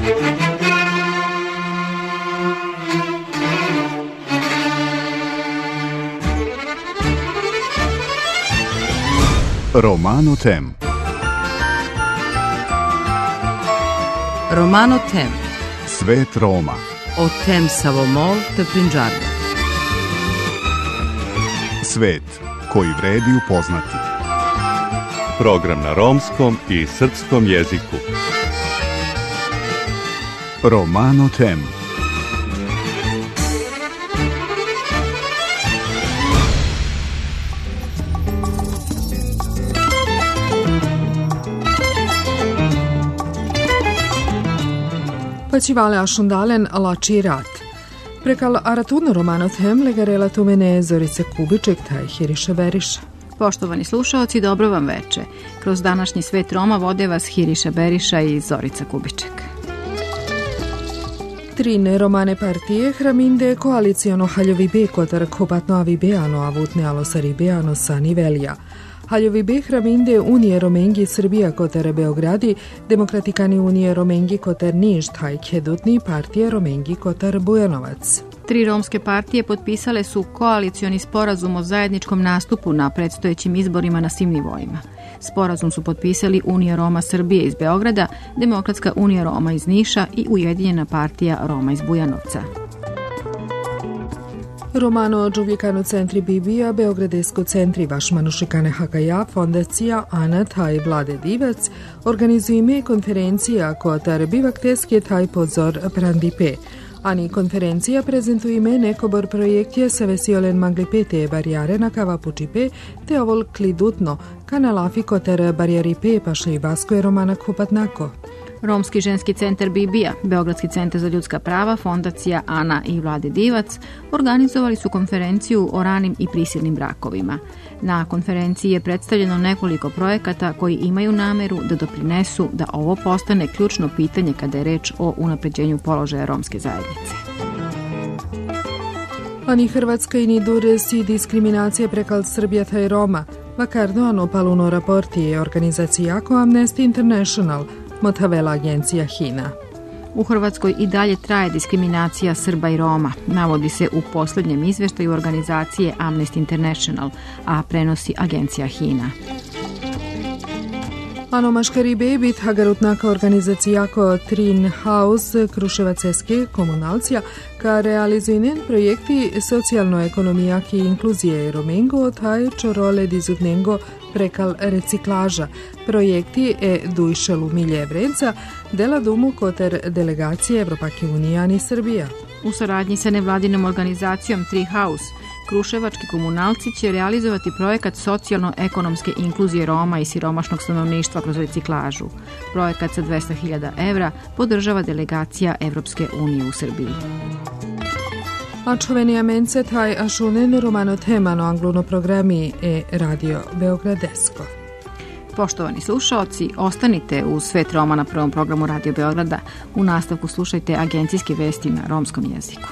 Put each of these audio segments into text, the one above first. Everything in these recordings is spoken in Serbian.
Romano Tem. Romano Tem. Svet Roma. O Tem Savomol te Prinđarda. Svet koji vredi upoznati. Program na romskom i srpskom jeziku. Romano Tem. Facivale asciundalen lači rat. Prekal aratun Romano Tem legarela tu mene Zorica Kubiček taj Hiriša Beriša. Poštovani slušaoci, dobro vam veče. Kroz današnji svet Roma vode vas Hiriša Beriša i Zorica Kubiček. Trine romane partije hraminde koaliciono haljovi bekotar kopatno avibeano avutne alosaribeano sa nivelja. Haljovi be hraminde Unije Romengi Srbija kotar Beogradi, Demokratikani Unije Romengi kotar Niš taj Kedutni partije Romengi kotar Bujanovac. Tri romske partije potpisale su koalicioni sporazum o zajedničkom nastupu na predstojećim izborima na svim nivoima. Sporazum su potpisali Unija Roma Srbije iz Beograda, Demokratska Unija Roma iz Niša i Ujedinjena partija Roma iz Bujanovca. Romano Đuvjekano centri Bibija, Beogradesko centri Vašmanušikane Hakaja, Fondacija Ana taj Vlade Divac, organizujeme konferencija kotar bivak teske taj pozor Prandipe. Ani konferencija prezentujeme nekobor projektje sa vesiolen manglipete barijare na kavapučipe te ovol klidutno kanalafi kotar barijaripe paše i vasko je romana kupatnako. Romski ženski centar Bibija, Beogradski centar za ljudska prava, Fondacija Ana i Vlade Divac organizovali su konferenciju o ranim i prisilnim brakovima. Na konferenciji je predstavljeno nekoliko projekata koji imaju nameru da doprinesu da ovo postane ključno pitanje kada je reč o unapređenju položaja romske zajednice. Ani Hrvatska i ni dures i diskriminacija prekal Srbija taj Roma. Vakarno ano paluno raporti je organizacija jako Amnesty International, Motavela agencija HINA. U Hrvatskoj i dalje traje diskriminacija Srba i Roma, navodi se u posljednjem izveštaju organizacije Amnesty International, a prenosi agencija HINA. Ano maškari bebit hagarutnaka organizacija jako Trin House Kruševaceske komunalcija ka realizujen projekti socijalno-ekonomijaki inkluzije Romengo taj čorole dizutnengo prekal reciklaža. Projekti dujšelu milje Evrenca dela dumu koter delegacije Evropake unijani Srbija. U saradnji sa nevladinom organizacijom Tree House, kruševački komunalci će realizovati projekat socijalno-ekonomske inkluzije Roma i siromašnog stanovništva kroz reciklažu. Projekat sa 200.000 evra podržava delegacija Evropske unije u Srbiji. Ačoveni amence taj ašunen Romano Temano angluno programi Radio Beogradesko. Poštovani slušaoci, ostanite u Svet Roma na prvom programu Radio Beograda. U nastavku slušajte agencijske vesti na romskom jeziku.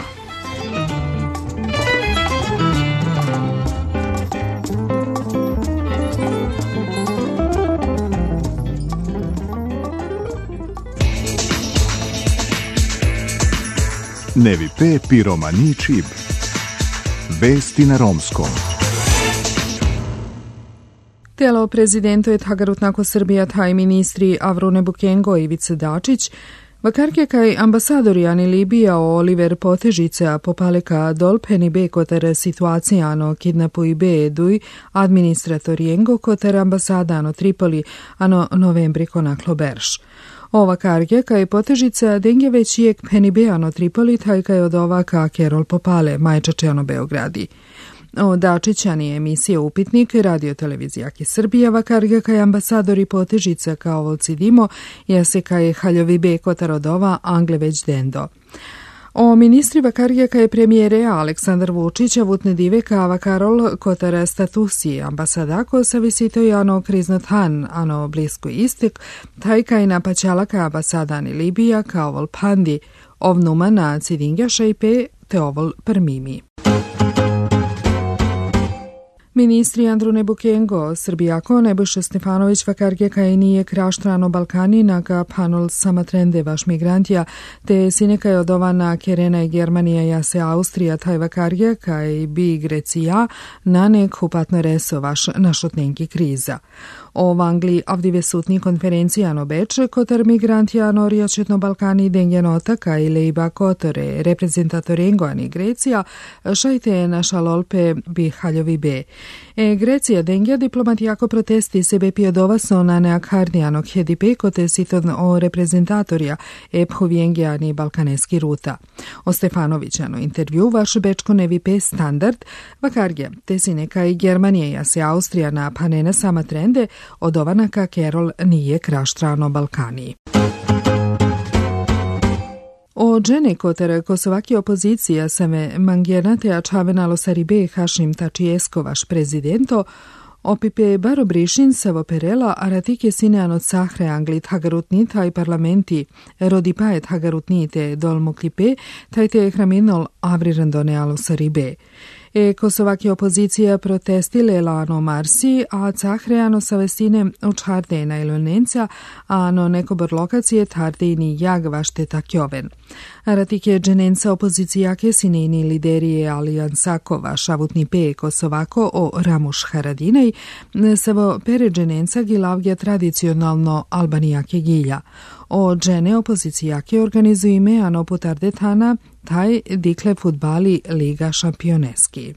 Nevi pe piromani čib. Vesti na romskom. Telo prezidentu je hagarutnako Srbija taj ministri Avrune Bukengo i Ivica Dačić, vakarke kaj ambasadori ani Libija o Oliver Potežica popaleka dolpeni be kotar situacijano kidnapu i be eduj administratorijengo kotar ambasadano Tripoli ano novembri konaklo berš. Ova karge kaj Potežica denge već jek penibeano Tripoli taj kaj od ovaka Kerol popale majčačeano Beogradi. O Dačićani emisije Upitnik Radio televizijaki Srbija vakarga kaj ambasadori Potežica kao volci dimo jase kaj haljovi be kotarodova Angle već dendo. O ministri vakarga kaj premijere Aleksandar Vučić avutne dive kava Karol kotara statusi ambasadako sa visitoj ano kriznothan ano blisko istek taj kaj napaćala ka ambasadani Libija kao vol pandi ovnuma na cidingja šajpe te ovol prmimi. Ministri Andrune Bukengo, Srbijako, Nebojša Stefanović, Vakarge Kajnije, Kraštrano Balkanina, ka panul Samatrende, vaš migrantija, te sineka je odovana Kerena i Germanija, jase Austrija, taj Vakarge, kaj bi Grecija, na nek upatno reso vaš našotnenki kriza. O Anglii avdive sutni konferencijano beč, kotar migrantijano rijačetno Balkani dengenota kaj lejba kotore reprezentatorengo ani Grecija, šajte naša lolpe bi haljovi be. Grecija dengja diplomatijako protesti sebe piodovaso na neakhardijanok hedipe kote siton o reprezentatorija ephovjengijani balkaneski ruta. O Stefanovićano intervju vaš bečko nevipe standard, Vakarge, te si neka i Germanije jase Austrija na panena sama trende, odovanaka Kerol nije Kraštrano Balkaniji. O džene kotere kosovaki opozicija same mangjernate a čavenalo saribe Hašim Tačijesko vaš prezidento, opipe baro brišin savo perela aratike sineanot sahre anglit hagarutni taj parlamenti rodipaet hagarutnite dolmuklipe tajte hraminol avrirandone alo saribe. Kosovaki opozicija protestile lano marsi, a cahreano savestine učhardena ilonenca, a no nekobor lokacije tardejni jag vašte takjoven. Aratike dženenca opozicijake sineni liderije alijansako šavutni pe Kosovako o Ramuš Haradinaj, savo pere dženenca gilavgja tradicionalno Albanijake gilja. O džene opozicijake organizuju ime ano putardetana taj dikle futbali Liga šampioneski.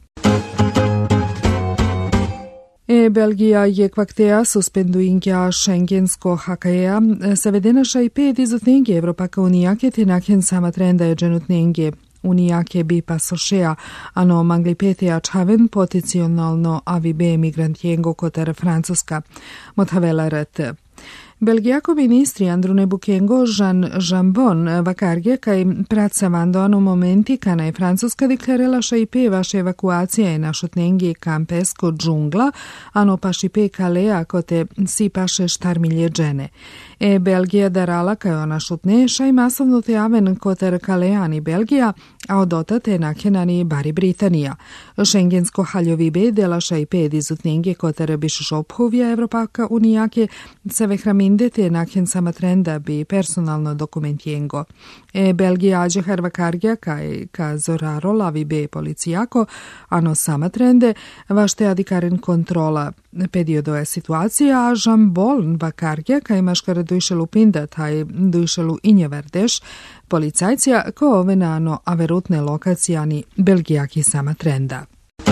Belgija je kvakteja suspenduinja šengensko hakaja savedena šajpet izotnenge Evropaka unijake te nakhen sama trenda je dženutnenge unijake bi pasošeja, ano manglipeteja čaven potencijalno avibe migrantjengo kotar Francuska motavela rt. Belgijako ministri Andrune Bukengo, Jean Jambon, Vakarge, kaj pracavando ano momenti kana je Francuska deklarela šajpe vaše evakuacije na šutnengi kampesko džungla, ano pa šipe kalea kote si paše štarmilje džene. Belgija darala kaj ona šutne šaj masovno te aven koter kaleani Belgija, a odota te nakhenani bari Britanija. Šengensko haljovibe dela šajpe dizutnenge koter bišuš obhuvja Evropaka unijake seve hramindete nakhen sama trenda bi personalno dokumentjengo. Belgija ađe Harvakargja kaj ka zoraro lavi be policijako, ano sama trende vašte adikaren kontrola periodo je situacija, a Žambol Vakargja kaj maškara dujšelu pinda taj dujšelu injeverdeš policajcija ko ovenano averutne lokacijani Belgijaki sama trenda.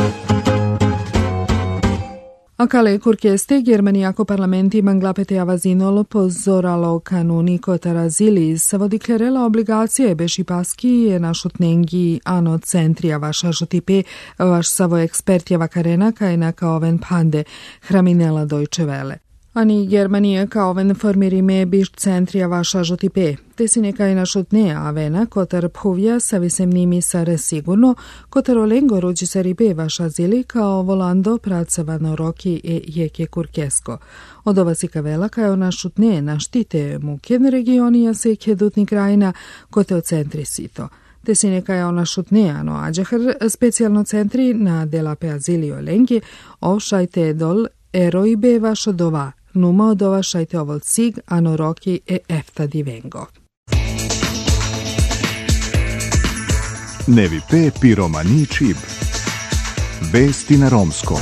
Akale kurkeste Germanijako parlamenti manglapete avazinolo pozoralo kanuniko tarazili savo deklarela obligacije beši paski je našutnengi ano centrija vaša žotipe vaš savo ekspertja vakarena kaj naka oven pande hraminela Deutsche Welle. Ani Germanija kao oven formirime biš centrija vaša žotipe. Te si nekaj našutne avena kotar phovja sa visemnimi sare sigurno, kotar olengo ruđi sa ribe vaša zili kao volando pracavano roki jeke kurkesko. Od ova si kavela kao našutne naštite muken regionija se kedutni krajina kote o centri sito. Te si nekaj ona šutne ano ađahar specijalno centri na delape azili olengi ovšajte dol erojbe vaša dova. Numa odova šajte ovol cig, ano roki efta divengo. Nevi pe piromani čib. Vesti na romskom.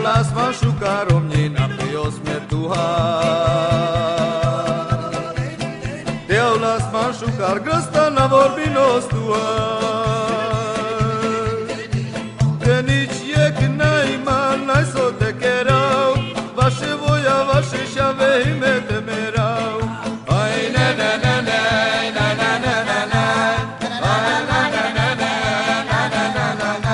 las machucar omnina pios metuha Deu las machucar grăsta na vorbinos tua De nici e când n-ai man n-ai so te cherau Vaše voja vaše šave ime te merau Ai ne ne ne ne ne ne ne ne ne Ai ne ne ne ne ne ne ne ne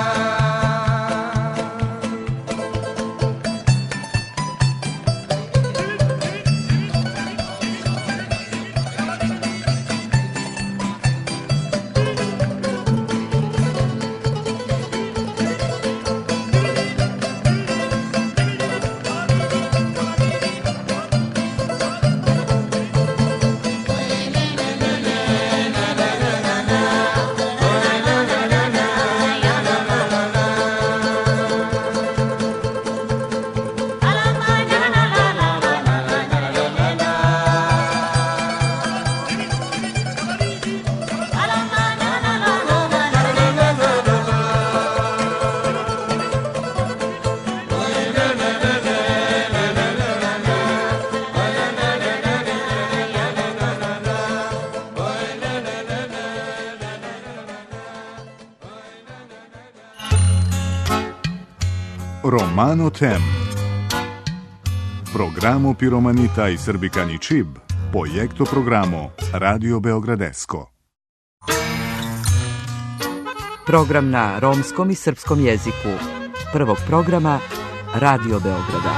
Romano Tem. Programo Piromanita i Srbikani Čib, projekto programo Radio Beogradesko. Program na romskom i srpskom jeziku. Prvog programa Radio Beograda.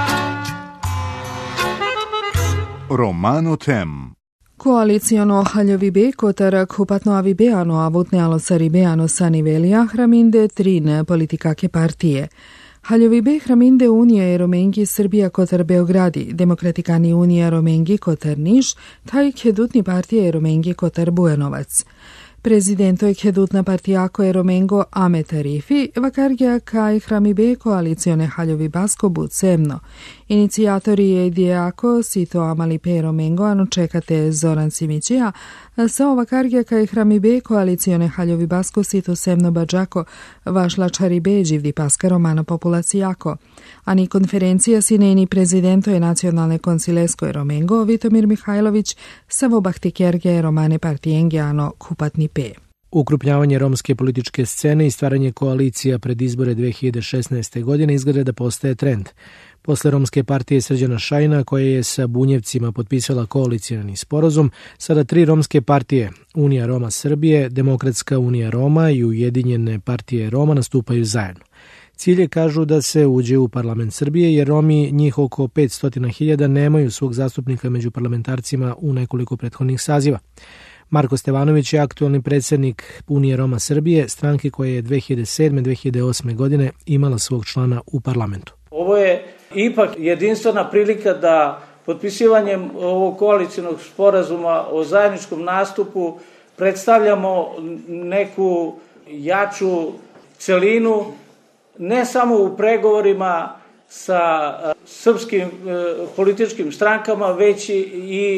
Romano Tem. Koaliciono Haljovi Kotar kupatno avibeano avutnealo saribeano sanivelija hraminde trine politikake partije. Haljovi hraminde Unija je Romengi Srbija Kotar Beogradi, Demokratikani Unija Romengi Kotar Niš, taj kedutni partija je Romengi Kotar Bujanovac. Prezidento je kedutna partijako je Romengo Ame Tarifi, vakargja kaj hramibe koalicione Haljovi Basko bud semno. Inicijatori je dijako sito amali pe Romengo ano čekate Zoran Simićija, sa ovakargja kaj hramibe koalicione Haljovi Basko sito semno bađako vašla čaribe živdi paska romana populacijako. Ani konferencija sineni prezidento je nacionalne koncilesko je Romengo Vitomir Mihajlović sa vobahtikerge romane partijenge ano kupatni pe. Ukrupnjavanje romske političke scene i stvaranje koalicija pred izbore 2016. godine izgleda da postaje trend. Posle Romske partije Srđana Šajna, koja je sa Bunjevcima potpisala koalicijani sporazum, sada 3 romske partije, Unija Roma Srbije, Demokratska Unija Roma i Ujedinjene partije Roma nastupaju zajedno. Cilj je, kažu, da se uđe u parlament Srbije, jer Romi, njih oko 500.000, nemaju svog zastupnika među parlamentarcima u nekoliko prethodnih saziva. Marko Stevanović je aktualni predsjednik Unije Roma Srbije, stranke koja je 2007-2008. godine imala svog člana u parlamentu. Ovo je ipak jedinstvena prilika da potpisivanjem ovog koalicijnog sporazuma o zajedničkom nastupu predstavljamo neku jaču celinu, ne samo u pregovorima sa srpskim političkim strankama, već i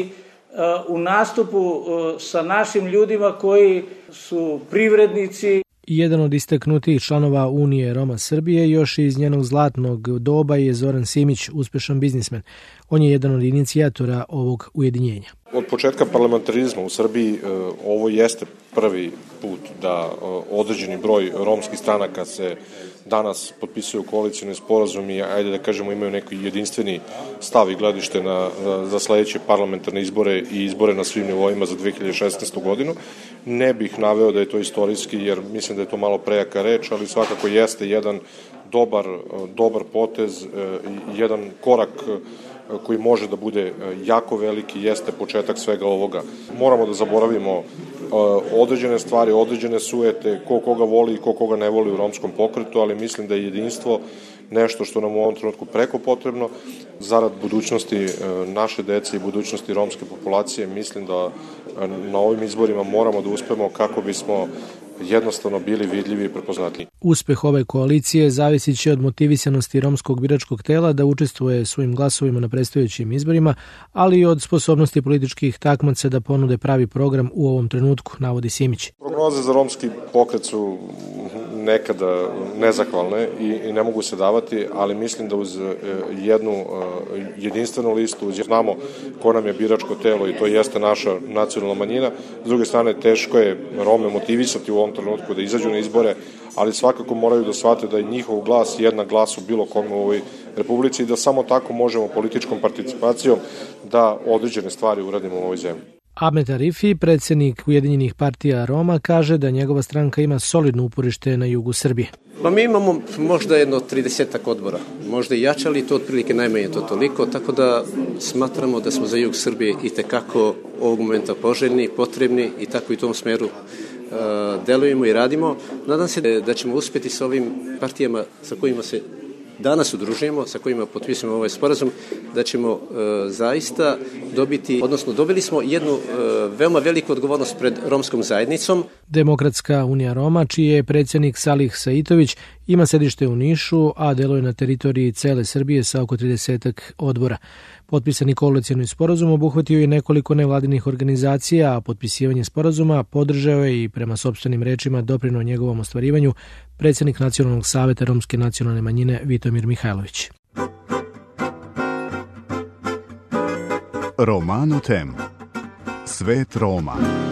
u nastupu sa našim ljudima koji su privrednici. Jedan od istaknutijih članova Unije Roma Srbije još iz njenog zlatnog doba je Zoran Simić, uspešan biznismen. On je jedan od inicijatora ovog ujedinjenja. Od početka parlamentarizma u Srbiji ovo jeste prvi put da određeni broj romskih stranaka se danas potpisuju koalicijni sporazum i, ajde da kažemo, imaju neki jedinstveni stav i gledište za sledeće parlamentarne izbore i izbore na svim nivoima za 2016. godinu. Ne bih naveo da je to istorijski, jer mislim da je to malo prejaka reč, ali svakako jeste jedan dobar potez, jedan korak koji može da bude jako veliki, jeste početak svega ovoga. Moramo da zaboravimo određene stvari, određene sujete, ko koga voli i ko koga ne voli u romskom pokretu, ali mislim da je jedinstvo nešto što nam u ovom trenutku preko potrebno. Zarad budućnosti naše dece i budućnosti romske populacije, mislim da na ovim izborima moramo da uspemo kako bismo jednostavno bili vidljivi i prepoznatljivi. Uspeh ove koalicije zavisit će od motivisanosti romskog biračkog tela da učestvuje svojim glasovima na predstojećim izborima, ali i od sposobnosti političkih takmaca da ponude pravi program u ovom trenutku, navodi Simić. Prognoze za romski pokret su nekada nezahvalne i ne mogu se davati, ali mislim da uz jednu jedinstvenu listu, znamo ko nam je biračko telo i to jeste naša nacionalna manjina. S druge strane, teško je Rome motivisati u ovom trenutku da izađu na izbore, ali svakako moraju da shvate da je njihov glas jednak glas u bilo kome u ovoj Republici i da samo tako možemo političkom participacijom da određene stvari uradimo u ovoj zemlji. Ahmet Arifi, predsjednik Ujedinjenih partija Roma, kaže da njegova stranka ima solidno uporište na jugu Srbije. Pa mi imamo možda jedno 30 odbora, možda i jače, ali to otprilike najmanje to toliko, tako da smatramo da smo za jug Srbije i tekako ovog momenta poželjni, potrebni i tako i u tom smeru delujemo i radimo. Nadam se da ćemo uspjeti sa ovim partijama sa kojima se danas udružujemo, sa kojima potpisujemo ovaj sporazum, da ćemo zaista dobiti, odnosno dobili smo jednu veoma veliku odgovornost pred romskom zajednicom. Demokratska unija Roma, čiji je predsjednik Salih Saitović, ima sedište u Nišu, a deluje na teritoriji cele Srbije sa oko 30 odbora. Potpisani koalicioni sporazum obuhvatio je nekoliko nevladinih organizacija, a potpisivanje sporazuma podržao je i prema sopstvenim rečima doprinuo njegovom ostvarivanju predsjednik Nacionalnog saveta romske nacionalne manjine Vitomir Mihajlović. Romano Tem. Svet Roma.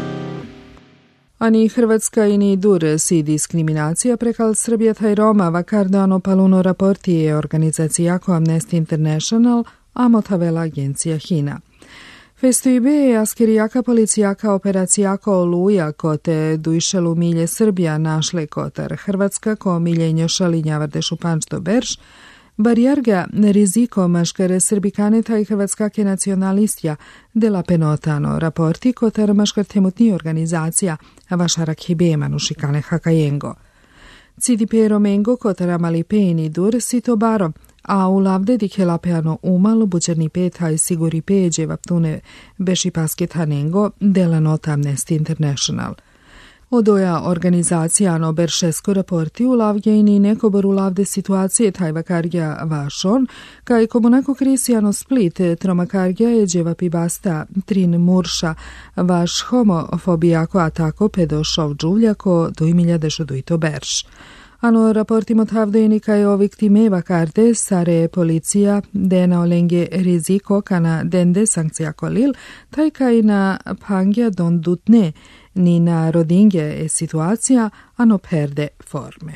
Ani Hrvatska i ni dur si diskriminacija prekal Srbija taj Roma vakardano paluno raporti je organizacija jako Amnesty International, a motavela agencija HINA. Festoibe je askerijaka policijaka operacijaka Oluja kote dujšelu milje Srbija našle kotar Hrvatska ko miljenjo šalinja Vardešu Pančto Berš, barijarga riziko maškare srbikaneta i hrvatskake nacionalistja dela penotano raporti kotar maškar temutni organizacija vašarak hibema nušikane hakajengo. CDP Romengo kotara malipeni dur sito baro, a u lavde dikelapeano umal buđerni peta i siguri peđe vaptune beši pasket hanengo dela nota Amnesty International. Odoja organizacija no beršesko raporti u lavge i ni nekobor u lavde situacije taj vakargja vašon, kaj komunako krisijano split tromakargja je dževapi basta trin murša vaš homofobijako atako pedošov džuvljako dujmilja dešuduito berš. Ano raportimo tavdojeni kaj o viktime vakarde sare policija dena olenge riziko kana dende sankcija kolil, taj kaj na pangja don dutne ni na rodinge je situacija, ano perde forme.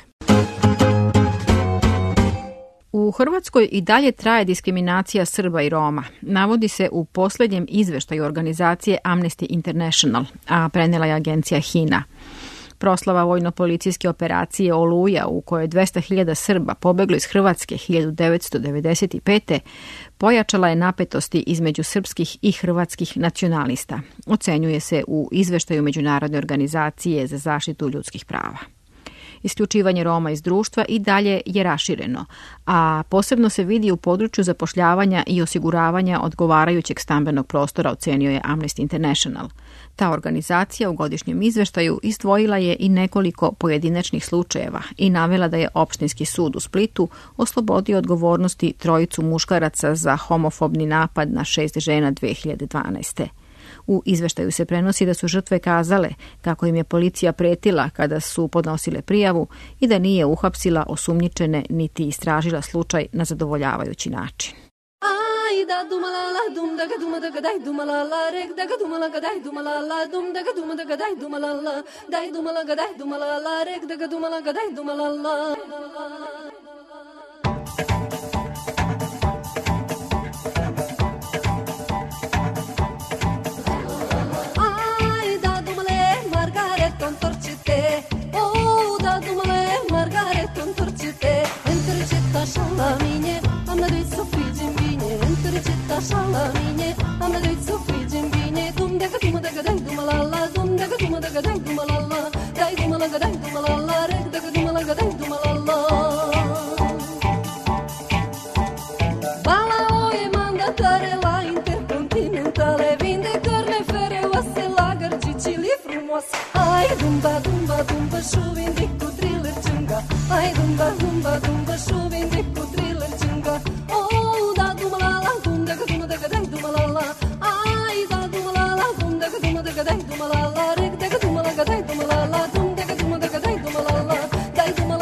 U Hrvatskoj i dalje traje diskriminacija Srba i Roma. Navodi se u posljednjem izveštaju organizacije Amnesty International, a prenela je agencija HINA. Proslava vojno-policijske operacije Oluja, u kojoj 200.000 Srba pobeglo iz Hrvatske 1995. pojačala je napetosti između srpskih i hrvatskih nacionalista, ocenjuje se u izveštaju Međunarodne organizacije za zaštitu ljudskih prava. Isključivanje Roma iz društva i dalje je rašireno, a posebno se vidi u području zapošljavanja i osiguravanja odgovarajućeg stambenog prostora, ocenio je Amnesty International. Ta organizacija u godišnjem izveštaju izdvojila je i nekoliko pojedinačnih slučajeva i navela da je Opštinski sud u Splitu oslobodio odgovornosti trojicu muškaraca za homofobni napad na 6 žena 2012. U izveštaju se prenosi da su žrtve kazale kako im je policija pretila kada su podnosile prijavu i da nije uhapsila osumnjičene niti istražila slučaj na zadovoljavajući način. da dumalala dum daga dum daga dai dumalala rek daga dumalaga dai dumalala dum daga dai dumalala dai dumalaga dai dumalala rek daga dumalaga dai dumalala. Šalamine, amna doj sofiđem vine, dum daga daj dumalala, dum daga daj dumalala, daj dumalaga daj dumalala, rek daga dumalaga daj dumalala. Bala oje mandatare la interkontinentale, vinde karne fere vase lagarčići li frumos, aj dumba šuvin diku thriller čunga, aj dumba šuvin diku thriller čunga, oh da dumalala, daj dumalala, aj da dumalala, dum daga daj dumalala, rek daga dumalaga daj dumalala, dum daga daj dumalala, daj dumalala.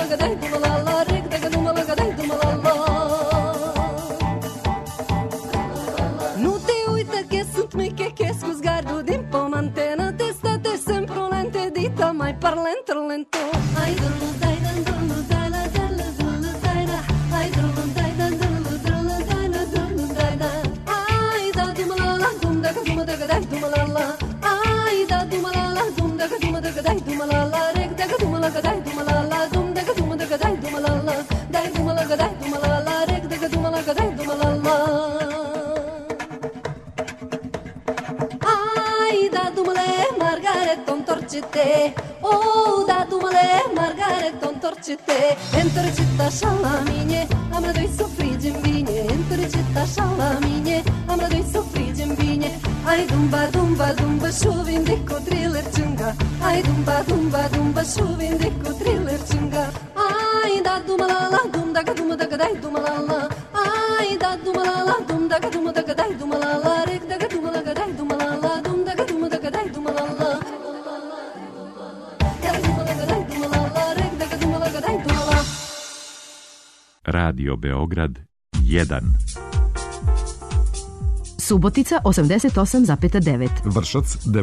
gadai dumalala, reg daga dumala gadai dumalala. Ai da dumale Margaret on torcite, oh da dumale Margaret on torcite. Entorcita šalaminje, amra doi sofriđem vinje. Entorcita šalaminje, amra doi sofriđem vinje. Ai dumba dumba dumba šuvin deko thriller čunga. Ai dumba dumba dumba šuvin deko thriller čunga. Ai da dumalala dum daga dum daga dai dumalala. Ai da dumalala dum daga dai dumalala. Rek daga dum daga dai dumalala. Dum daga dai dumalala. Radio Beograd 1, Subotica 88,9, Vršac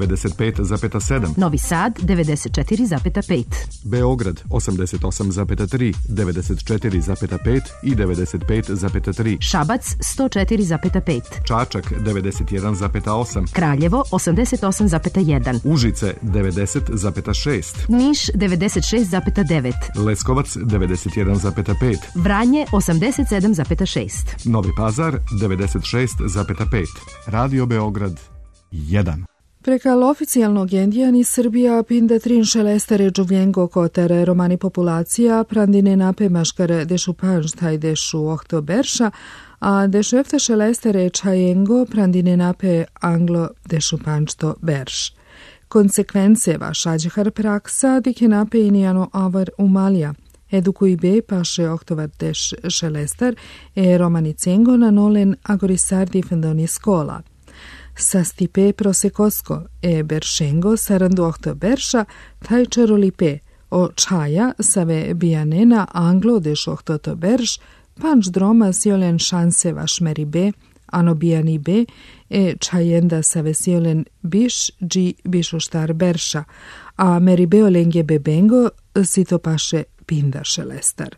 95,7, Novi Sad 94,5, Beograd 88,3, 94,5 i 95,3, Šabac 104,5, Čačak 91,8, Kraljevo 88,1, Užice 90,6, Niš 96,9, Leskovac 91,5, Vranje 87,6, Novi Pazar 96,5. Radio Beograd 1. Prekal oficijalnog Indijani Srbija pinda trin šelestere džuvljengo kotare romani populacija prandine nape maškare dešu panštaj dešu oktoberša, a dešu efta šelestere čajengo prandine nape anglo dešu panšto berš. Konsekvence vašađehar praksa dike nape inijano avar umalja. Edukui be paše oktovar deš šelestar romani cengo na nolen agorisardi fendoni skola. Sastipe prosekosko beršengo sarandu oktoberša taj čerolipe o čaja save bijanena anglo deš oktoberš panč droma siolen šanse vašmeri be ano bijani be čajenda save siolen biš dži bišoštar berša a meri be olengje bebengo sito paše pinda šelestar.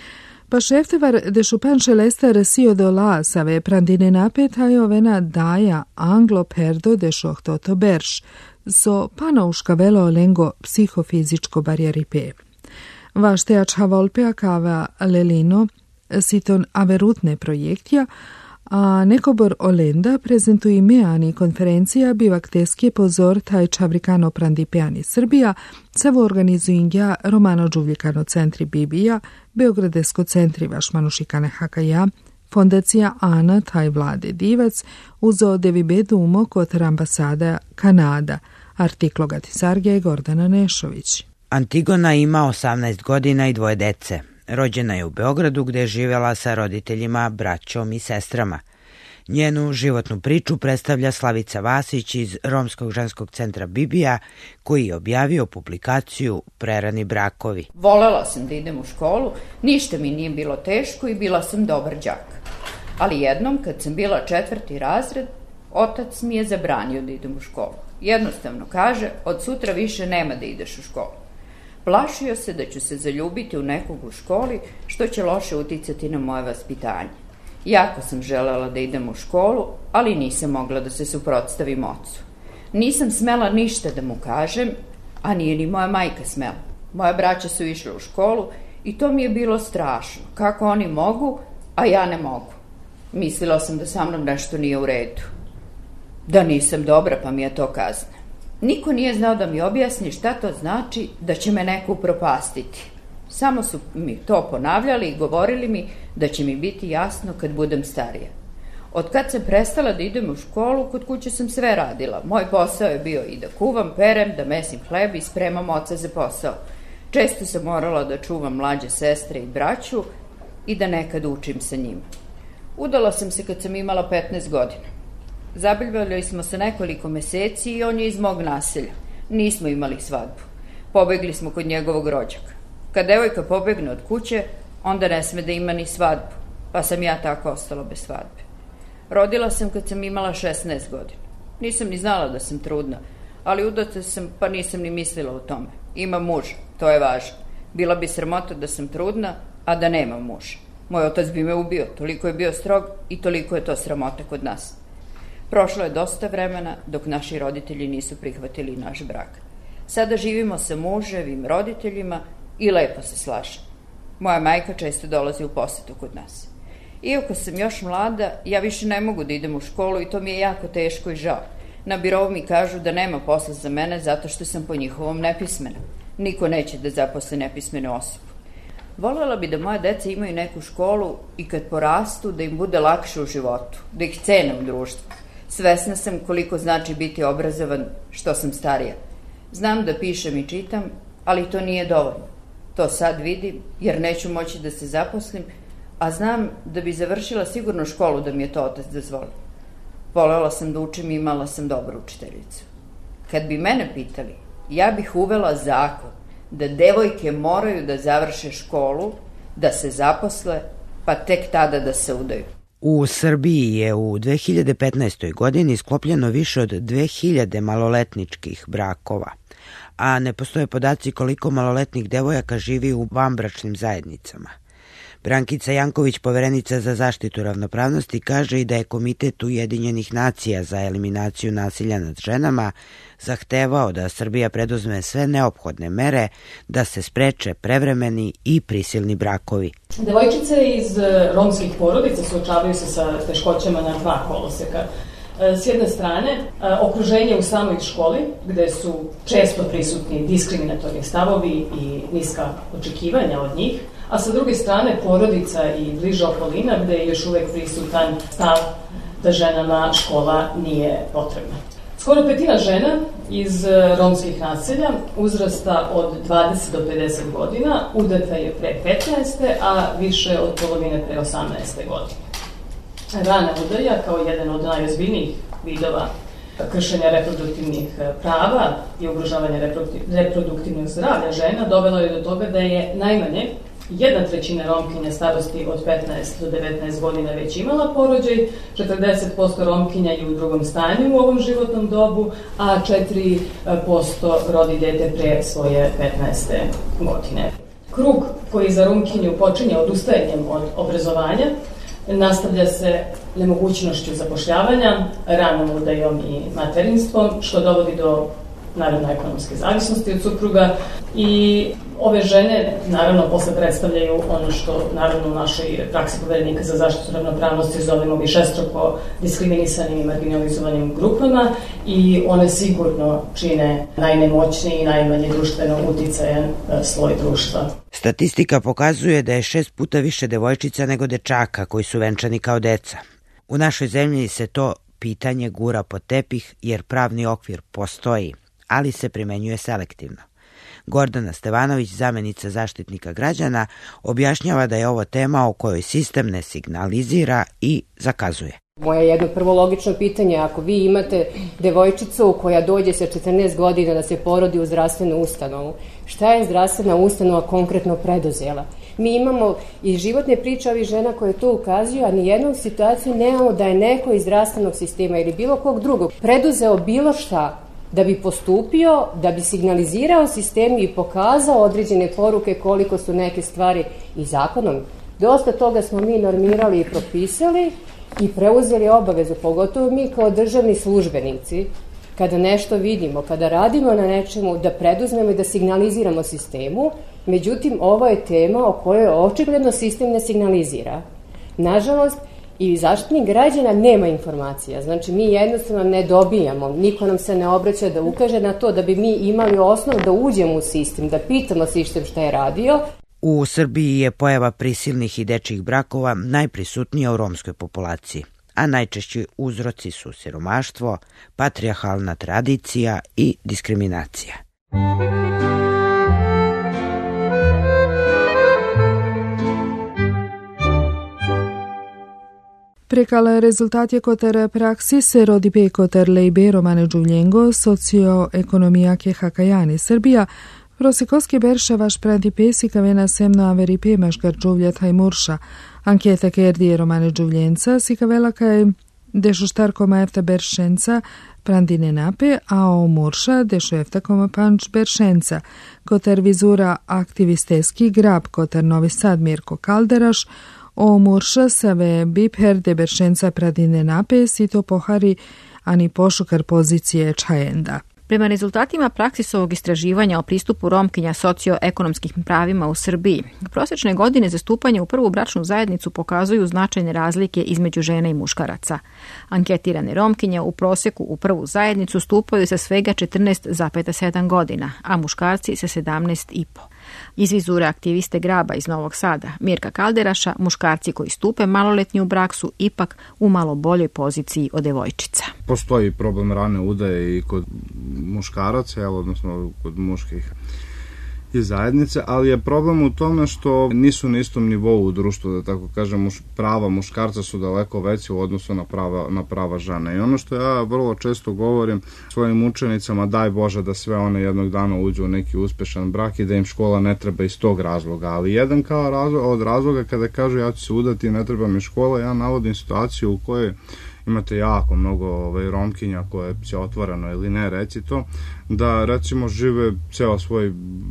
Pa šeftevar dešupan šelestar sio dola save prandine napet ajovena daja anglo perdo dešohtoto berš, so panauška velo lengo psihofizičko barjaripe. Vaštejač havolpea kava lelino siton averutne projektja, a nekobor olenda prezentuje meani konferencija bivak teske pozor taj čavrikano prandipeani Srbija, savo organizuingja romano džuvljikano centri Bibija, Beogradesko centri vašmanušikane hakaja, fondacija Ana taj vlade divac, uzo devibe dumo kod ambasada Kanada, artikloga Tisargija i Gordana Nešović. Antigona ima 18 godina i 2 dece. Rođena je u Beogradu gde je živjela sa roditeljima, braćom i sestrama. Njenu životnu priču predstavlja Slavica Vasić iz Romskog ženskog centra Bibija, koji je objavio publikaciju Prerani brakovi. Volela sam da idem u školu, ništa mi nije bilo teško i bila sam dobar đak. Ali jednom, kad sam bila 4. razred, otac mi je zabranio da idem u školu. Jednostavno kaže, od sutra više nema da ideš u školu. Plašio se da ću se zaljubiti u nekog u školi, što će loše uticati na moje vaspitanje. Jako sam želela da idem u školu, ali nisam mogla da se suprotstavim ocu. Nisam smela ništa da mu kažem, a nije ni moja majka smela. Moja braća su išli u školu i to mi je bilo strašno. Kako oni mogu, a ja ne mogu. Mislila sam da sa mnom nešto nije u redu. Da nisam dobra, pa mi je to kazna. Niko nije znao da mi objasni šta to znači da će me neko upropastiti. Samo su mi to ponavljali i govorili mi da će mi biti jasno kad budem starija. Od kad sam prestala da idem u školu, kod kuće sam sve radila. Moj posao je bio i da kuvam, perem, da mesim hleb i spremam oca za posao. Često sam morala da čuvam mlađe sestre i braću i da nekad učim sa njima. Udala sam se kad sam imala 15 godina. Zabavljali smo se nekoliko meseci i on je iz mog naselja. Nismo imali svadbu. Pobegli smo kod njegovog rođaka. Kad devojka pobegne od kuće, onda ne sme da ima ni svadbu, pa sam ja tako ostala bez svadbe. Rodila sam kad sam imala 16 godina. Nisam ni znala da sam trudna, ali udata sam, pa nisam ni mislila o tome. Imam muža, to je važno. Bila bi sramota da sam trudna, a da nemam muža. Moj otac bi me ubio, toliko je bio strog i toliko je to sramota kod nas. Prošlo je dosta vremena dok naši roditelji nisu prihvatili naš brak. Sada živimo sa muževim roditeljima i lepo se slažem. Moja majka često dolazi u posetu kod nas. Iako sam još mlada, ja više ne mogu da idem u školu i to mi je jako teško i žao. Na birovu mi kažu da nema posla za mene zato što sam po njihovom nepismena. Niko neće da zaposle nepismenu osobu. Voljela bi da moja deca imaju neku školu i kad porastu da im bude lakše u životu, da ih cene u društvu. Svesna sam koliko znači biti obrazovan što sam starija. Znam da pišem i čitam, ali to nije dovoljno. To sad vidim jer neću moći da se zaposlim, a znam da bi završila sigurno školu da mi je to otac dozvolio. Volela sam da učim i imala sam dobru učiteljicu. Kad bi mene pitali, ja bih uvela zakon da devojke moraju da završe školu, da se zaposle, pa tek tada da se udaju. U Srbiji je u 2015. godini sklopljeno više od 2000 maloletničkih brakova, a ne postoje podaci koliko maloletnih devojaka živi u vanbračnim zajednicama. Brankica Janković, poverenica za zaštitu ravnopravnosti, kaže i da je Komitet Ujedinjenih nacija za eliminaciju nasilja nad ženama zahtevao da Srbija preduzme sve neophodne mere da se spreče prevremeni i prisilni brakovi. Devojčice iz romskih porodica suočavaju se sa teškoćama na dva koloseka. S jedne strane, okruženje u samoj školi, gde su često prisutni diskriminatorni stavovi i niska očekivanja od njih, a sa druge strane porodica i bliža okolina gde je još uvek prisutan stav da ženama škola nije potrebna. Skoro petina žena iz romskih naselja uzrasta od 20 do 50 godina, udata je pre 15. a više od polovine pre 18. godine. Rana udaja kao jedan od najozbiljnijih vidova kršenja reproduktivnih prava i ugrožavanja reproduktivnog zdravlja žena dovelo je do toga da je najmanje 1/3 Romkinja starosti od 15 do 19 godina već imala porođaj, 40% Romkinja je u drugom stanju u ovom životnom dobu, a 4% rodi dete pre svoje 15. godine. Krug koji za Romkinju počinje odustajanjem od obrazovanja nastavlja se nemogućnošću zapošljavanja, ranom udajom i materinstvom, što dovodi do naravno ekonomske zavisnosti od supruga i ove žene naravno posle predstavljaju ono što naravno u našoj praksi Poverenika za zaštitu ravnopravnosti zovemo višestruko diskriminisanim i marginalizovanim grupama i one sigurno čine najnemoćniji i najmanje društveno uticajan sloj društva. Statistika pokazuje da je 6 puta više devojčica nego dečaka koji su venčani kao deca. U našoj zemlji se to pitanje gura pod tepih jer pravni okvir postoji, ali se primenjuje selektivno. Gordana Stevanović, zamenica Zaštitnika građana, objašnjava da je ovo tema o kojoj sistem ne signalizira i zakazuje. Moje jedno prvo logično pitanje, ako vi imate devojčicu koja dođe sa 14 godina da se porodi u zdravstvenu ustanovu, šta je zdravstvena ustanova konkretno preduzela? Mi imamo i životne priče ovih žena koje to ukazuju, a nijednu situaciju nemamo da je neko iz zdravstvenog sistema ili bilo kog drugog preduzeo bilo šta da bi postupio, da bi signalizirao sistemu i pokazao određene poruke koliko su neke stvari i zakonom. Dosta toga smo mi normirali i propisali i preuzeli obavezu, pogotovo mi kao državni službenici, kada nešto vidimo, kada radimo na nečemu, da preduzmemo i da signaliziramo sistemu. Međutim, ovo je tema o kojoj očigledno sistem ne signalizira. Nažalost, i Zaštitnik građana nema informacija. Znači, mi jednostavno ne dobijamo, niko nam se ne obraća da ukaže na to da bi mi imali osnov da uđemo u sistem, da pitamo sistem šta je radio. U Srbiji je pojava prisilnih i dečjih brakova najprisutnija u romskoj populaciji, a najčešći uzroci su siromaštvo, patrijarhalna tradicija i diskriminacija. Prekala rezultatje koter praksi se rodi pe koter lejbe Romane Giuliengo, socioekonomija ke Hakajani Srbija, prosikoski berše vaš pradi pesi kavena semno averi pe maškar Giuliet Hajmurša. Anketa kerdije Romane Giulienca si kavela kaj dešo štarkoma efta beršenca prandine nape, a o Murša dešo efta koma panč beršenca. Koter vizura aktivisteski grab koter Novi Sad Mirko Kalderaš, o Murša save bipher de beršenca pradine nape si to pohari ani pošukar pozicije Čajenda. Prema rezultatima Praksisovog istraživanja o pristupu Romkinja socioekonomskim pravima u Srbiji, prosječne godine za stupanje u prvu bračnu zajednicu pokazuju značajne razlike između žena i muškaraca. Anketirane Romkinje u prosjeku u prvu zajednicu stupaju sa svega 14,7 godina, a muškarci sa 17,5. Iz vizure aktiviste Graba iz Novog Sada, Mirka Kalderaša, muškarci koji stupe maloletni u brak su ipak u malo boljoj poziciji od devojčica. Postoji problem rane udaje i kod muškaraca, odnosno kod muških i zajednice, ali je problem u tome što nisu na istom nivou u društvu, da tako kažem, prava muškarca su daleko veće u odnosu na prava žene. I ono što ja vrlo često govorim svojim učenicama, daj Bože da sve one jednog dana uđu u neki uspešan brak i da im škola ne treba iz tog razloga, ali jedan kao od razloga kada kažu ja ću se udati i ne treba mi škola, ja navodim situaciju u kojoj imate jako mnogo Romkinja koje će otvoreno ili ne reći to, da recimo žive ceo svoj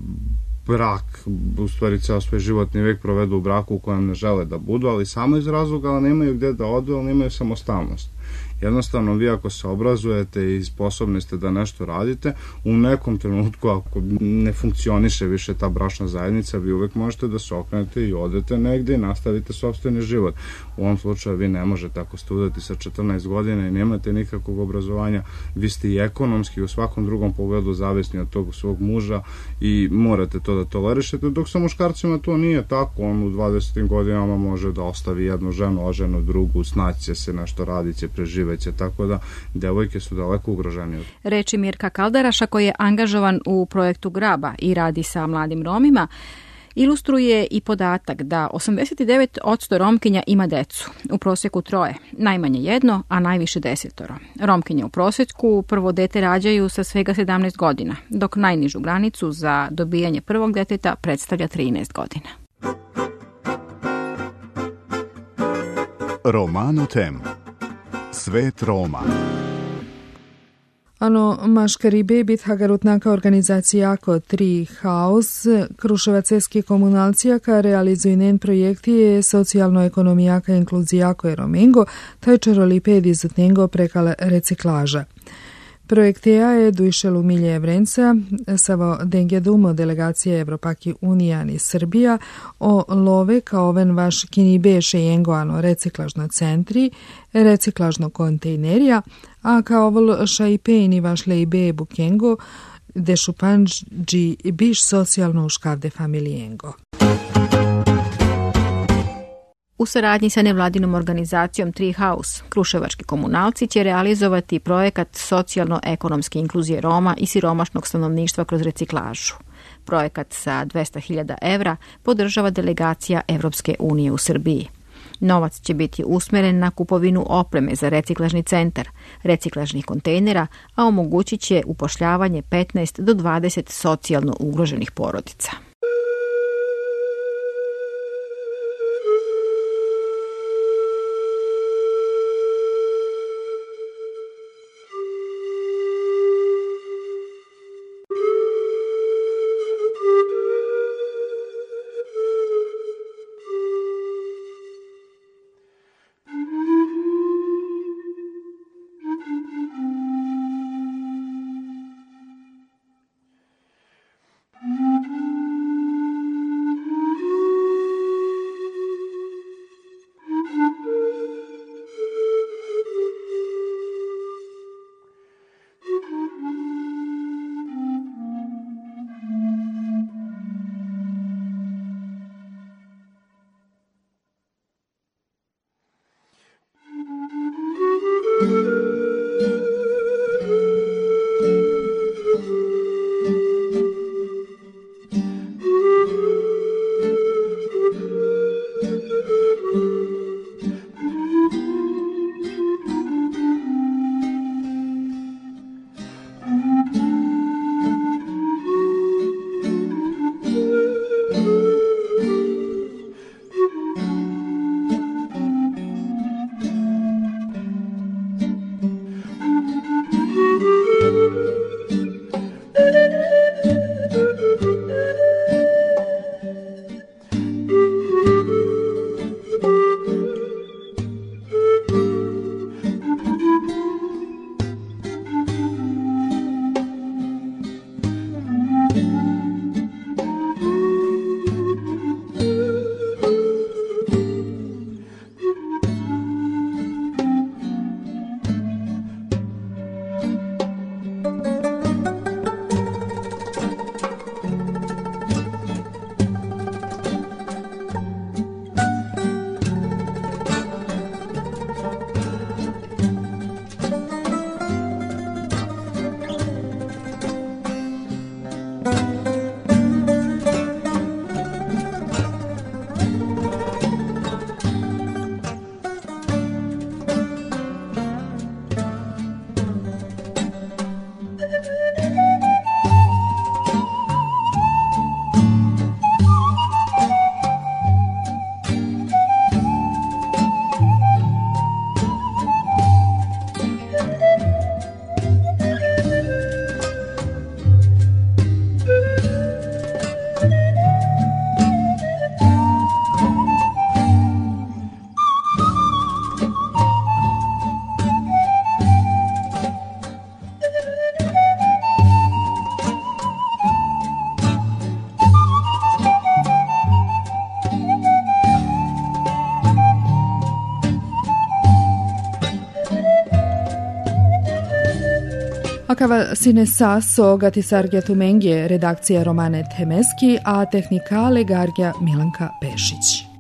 brak, u stvari ceo svoj životni vek provedu u braku u kojem ne žele da budu, ali samo iz razloga, ali nemaju gde da odu, ali nemaju samostalnost. Jednostavno, vi ako se obrazujete i sposobni ste da nešto radite, u nekom trenutku, ako ne funkcioniše više ta bračna zajednica, vi uvek možete da se okrenete i odete negde i nastavite sopstveni život. U ovom slučaju vi ne možete, ako ste udati sa 14 godina i nemate nikakvog obrazovanja, vi ste i ekonomski i u svakom drugom pogledu zavisni od tog svog muža i morate to da tolerišete, dok sa muškarcima to nije tako. On u 20. godinama može da ostavi jednu ženu, oženu drugu, snaći će se nešto, radit će, preživeće, tako da devojke su daleko ugroženije. Reči Mirka Kalderaša, koji je angažovan u projektu Graba i radi sa mladim Romima, ilustruje i podatak da 89% Romkinja ima decu, u prosjeku 3, najmanje 1, a najviše 10. Romkinje u prosjeku prvo dete rađaju sa svega 17 godina, dok najnižu granicu za dobijanje prvog deteta predstavlja 13 godina. Romano Tem. Svet Roma. Ano maškaribe bit hagarutnaka organizacija ako Tri Haus, Kruševaceski komunalcijaka realizuju njen projekti socijalno-ekonomijaka inkluzijako je Romengo, taj čaroliped izutnengo prekal reciklaža. Projekteja je dujšelu milje Evrenca, savo denge dumo delegacije Evropaki Unijan i Srbija o love kao oven vaš kinibeše jengoano reciklažno centri, reciklažno kontejnerija, a kao vol šaipeni vaš lejbe bukengo, de šupanđi biš socijalno uškavde familijengo. U saradnji sa nevladinom organizacijom Tri Haus, kruševački komunalci će realizovati projekat socijalno-ekonomske inkluzije Roma i siromašnog stanovništva kroz reciklažu. Projekat sa 200.000 evra podržava delegacija Evropske unije u Srbiji. Novac će biti usmeren na kupovinu opreme za reciklažni centar, reciklažnih kontejnera, a omogućit će upošljavanje 15 do 20 socijalno ugroženih porodica. Akava sine saso gatisargja tumengje redakcija Romane Temeski, a tehnikale gargja Milanka Pešić.